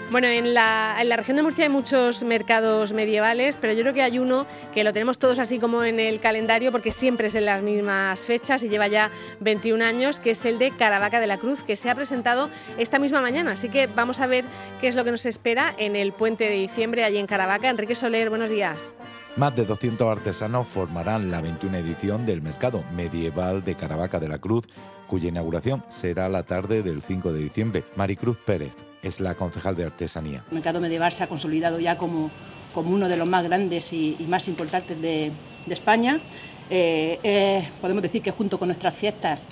Bueno, en la región de Murcia hay muchos mercados medievales, pero yo creo que hay uno que lo tenemos todos así como en el calendario porque siempre es en las mismas fechas y lleva ya 21 años, que es el de Caravaca de la Cruz, que se ha presentado esta misma mañana. Así que vamos a ver qué es lo que nos espera en el puente de diciembre allí en Caravaca. Enrique Soler, buenos días. Más de 200 artesanos formarán la 21 edición del Mercado Medieval de Caravaca de la Cruz, cuya inauguración será la tarde del 5 de diciembre. Maricruz Pérez es la concejal de artesanía. El mercado medieval se ha consolidado ya como uno de los más grandes y más importantes de España. Podemos decir que junto con nuestras fiestas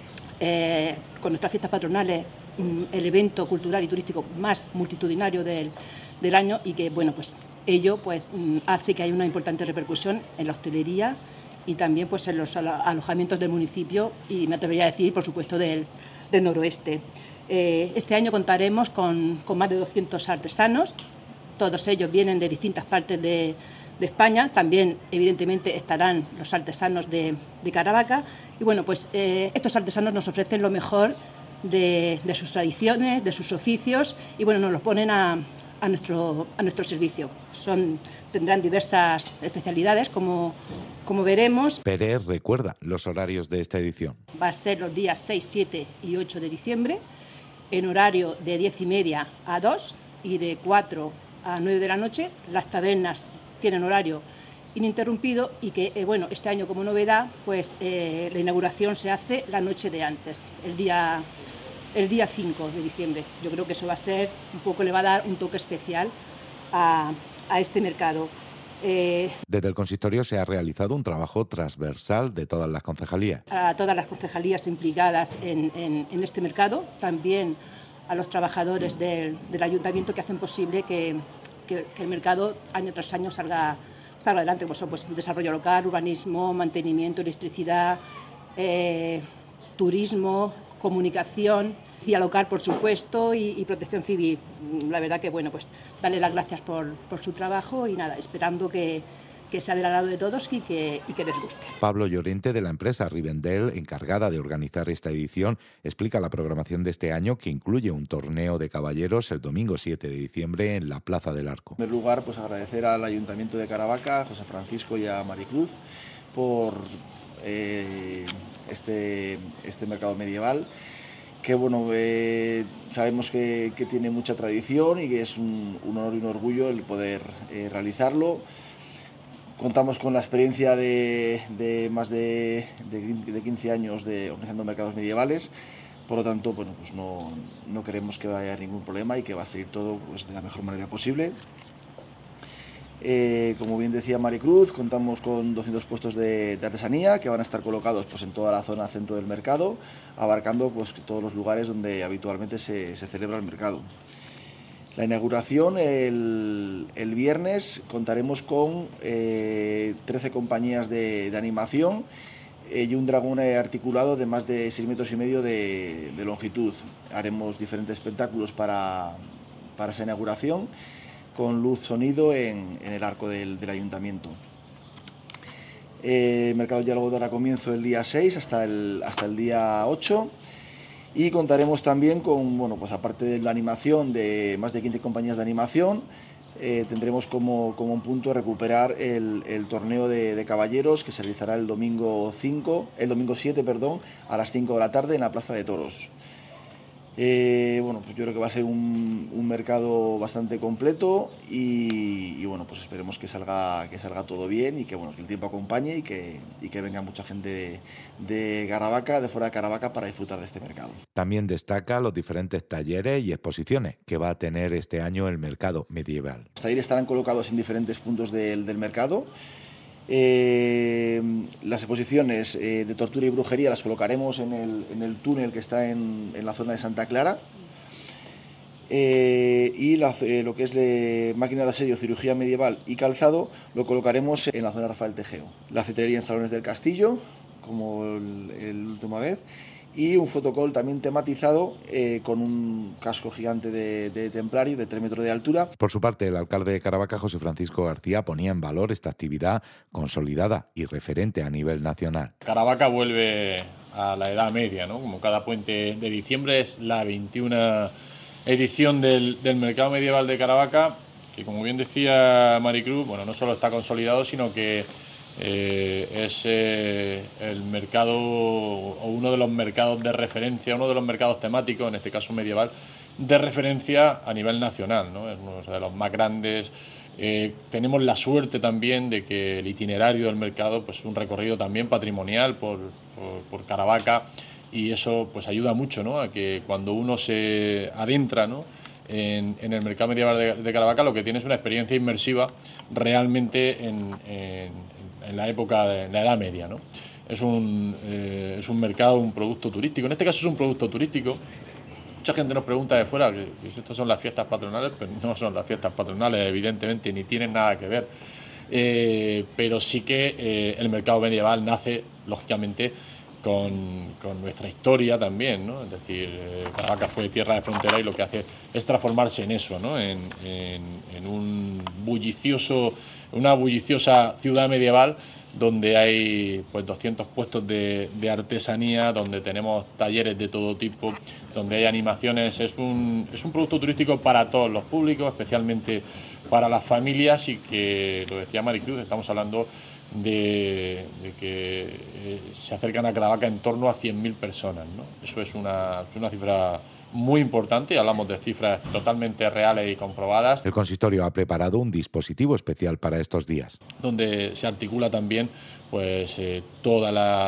patronales, el evento cultural y turístico más multitudinario del año, y que bueno, pues ello pues hace que haya una importante repercusión en la hostelería y también pues en los alojamientos del municipio y me atrevería a decir, por supuesto, del noroeste. Este año contaremos con más de 200 artesanos, todos ellos vienen de distintas partes de España, también evidentemente estarán los artesanos de Caravaca y bueno, pues estos artesanos nos ofrecen lo mejor de sus tradiciones, de sus oficios y bueno, nos los ponen a nuestro servicio. Tendrán diversas especialidades, como veremos. Pérez recuerda los horarios de esta edición. Va a ser los días 6, 7 y 8 de diciembre, en horario de 10:30 a 2 y de 4 a 9 de la noche. Las tabernas tienen horario ininterrumpido y que, bueno, este año como novedad, pues la inauguración se hace la noche de antes, el día 5 de diciembre. Yo creo que eso va a ser un poco, le va a dar un toque especial a este mercado. Desde el consistorio se ha realizado un trabajo transversal de todas las concejalías. A todas las concejalías implicadas en este mercado, también a los trabajadores del ayuntamiento que hacen posible que el mercado año tras año salga adelante, como son pues, desarrollo local, urbanismo, mantenimiento, electricidad, turismo, comunicación, policía local, por supuesto, y protección civil. La verdad que, bueno, pues darle las gracias por su trabajo y nada, esperando que sea del agrado de todos y que les guste. Pablo Llorente, de la empresa Rivendell, encargada de organizar esta edición, explica la programación de este año, que incluye un torneo de caballeros el domingo 7 de diciembre en la Plaza del Arco. En primer lugar, pues agradecer al Ayuntamiento de Caravaca, a José Francisco y a Maricruz por este mercado medieval, que bueno, sabemos que tiene mucha tradición y que es un honor y un orgullo el poder realizarlo. Contamos con la experiencia de más de 15 años de organizando mercados medievales, por lo tanto bueno, pues no queremos que vaya a haber ningún problema y que va a salir todo pues, de la mejor manera posible. Como bien decía Maricruz, contamos con 200 puestos de artesanía que van a estar colocados pues, en toda la zona centro del mercado, abarcando pues, todos los lugares donde habitualmente se celebra el mercado. La inauguración el viernes contaremos con 13 compañías de animación y un dragón articulado de más de 6,5 metros de longitud. Haremos diferentes espectáculos para esa inauguración, con luz, sonido en el arco del ayuntamiento. El mercado ya lo dará comienzo el día 6 hasta el día 8 y contaremos también con, bueno, pues aparte de la animación de más de 15 compañías de animación, tendremos como un punto recuperar el torneo de caballeros que se realizará el domingo 7, a las 5 de la tarde en la Plaza de Toros. Bueno, pues yo creo que va a ser un mercado bastante completo y bueno, pues esperemos que salga todo bien y que bueno, que el tiempo acompañe y que venga mucha gente de Caravaca, de fuera de Caravaca, para disfrutar de este mercado. También destaca los diferentes talleres y exposiciones que va a tener este año el mercado medieval. Los talleres estarán colocados en diferentes puntos del mercado. Las exposiciones de tortura y brujería las colocaremos en el túnel que está en la zona de Santa Clara y lo que es máquina de asedio, cirugía medieval y calzado lo colocaremos en la zona de Rafael Tejeo. La cetrería en Salones del Castillo, como la última vez, y un fotocall también tematizado con un casco gigante de templario de 3 metros de altura. Por su parte, el alcalde de Caravaca, José Francisco García, ponía en valor esta actividad consolidada y referente a nivel nacional. Caravaca vuelve a la Edad Media, ¿no? Como cada puente de diciembre es la 21 edición del Mercado Medieval de Caravaca, que como bien decía Maricruz, bueno, no solo está consolidado, sino que es el mercado, o uno de los mercados de referencia, uno de los mercados temáticos, en este caso medieval, de referencia a nivel nacional, ¿no? Es uno de los más grandes. Tenemos la suerte también de que el itinerario del mercado, pues un recorrido también patrimonial por Caravaca, y eso pues ayuda mucho, ¿no?, a que cuando uno se adentra, ¿no?, en el mercado medieval de Caravaca, lo que tiene es una experiencia inmersiva realmente en la época de la Edad Media, ¿no? Es un mercado, un producto turístico. En este caso es un producto turístico. Mucha gente nos pregunta de fuera que si estas son las fiestas patronales, pero no son las fiestas patronales, evidentemente, ni tienen nada que ver. Pero sí que el mercado medieval nace, lógicamente, con nuestra historia también, ¿no? Es decir, Caravaca fue tierra de frontera y lo que hace es transformarse en eso, ¿no?, en una bulliciosa ciudad medieval donde hay pues 200 puestos de artesanía, donde tenemos talleres de todo tipo, donde hay animaciones. Es un producto turístico para todos los públicos, especialmente para las familias, y que, lo decía Maricruz, estamos hablando de que se acercan a Caravaca en torno a 100.000 personas, ¿no? Eso es una cifra muy importante, hablamos de cifras totalmente reales y comprobadas. El consistorio ha preparado un dispositivo especial para estos días, donde se articula también pues todo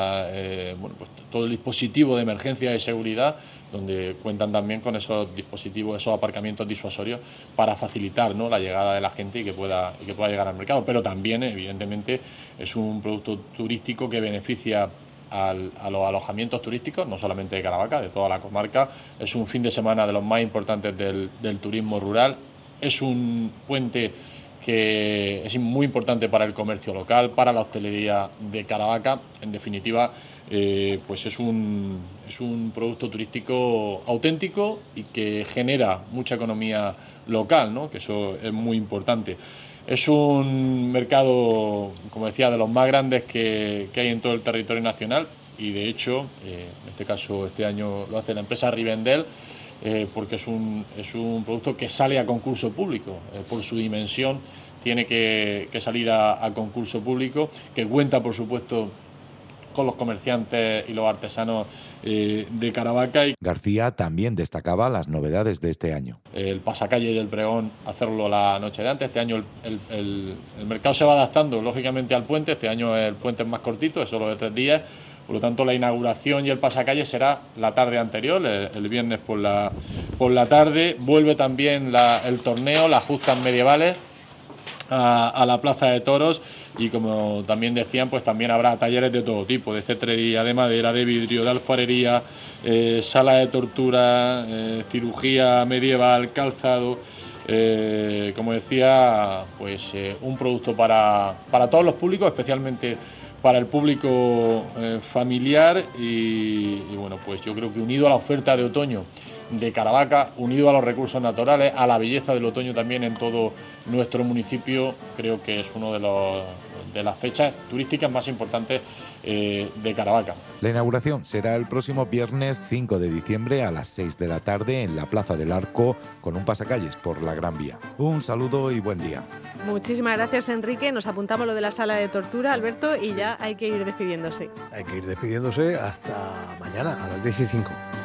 el dispositivo de emergencia y seguridad, donde cuentan también con esos dispositivos, esos aparcamientos disuasorios para facilitar, ¿no?, la llegada de la gente y que pueda llegar al mercado. Pero también, evidentemente, es un producto turístico que beneficia a los alojamientos turísticos, no solamente de Caravaca, de toda la comarca. Es un fin de semana de los más importantes del turismo rural. Es un puente que es muy importante para el comercio local, para la hostelería de Caravaca. En definitiva, pues es un producto turístico auténtico y que genera mucha economía local, ¿no?, que eso es muy importante. Es un mercado, como decía, de los más grandes que hay en todo el territorio nacional, y de hecho, en este caso este año lo hace la empresa Rivendell, porque es un producto que sale a concurso público. Por su dimensión tiene que salir a concurso público, que cuenta, por supuesto, con los comerciantes y los artesanos de Caravaca. García también destacaba las novedades de este año. El pasacalle del pregón, hacerlo la noche de antes. Este año el mercado se va adaptando, lógicamente, al puente. Este año el puente es más cortito, es solo de 3 días. Por lo tanto, la inauguración y el pasacalle será la tarde anterior, el viernes por la tarde. Vuelve también el torneo, las justas medievales, a la Plaza de Toros, y como también decían, pues también habrá talleres de todo tipo, de cetrería, de madera, de vidrio, de alfarería, sala de tortura, cirugía medieval, calzado. Como decía, pues un producto para todos los públicos, especialmente para el público familiar, y bueno, pues yo creo que unido a la oferta de otoño de Caravaca, unido a los recursos naturales, a la belleza del otoño también en todo nuestro municipio, creo que es uno de las fechas turísticas más importantes de Caravaca. La inauguración será el próximo viernes 5 de diciembre a las 6 de la tarde en la Plaza del Arco, con un pasacalles por la Gran Vía. Un saludo y buen día. Muchísimas gracias, Enrique. Nos apuntamos lo de la sala de tortura, Alberto, y ya hay que ir despidiéndose. Hay que ir despidiéndose hasta mañana a las 10:05.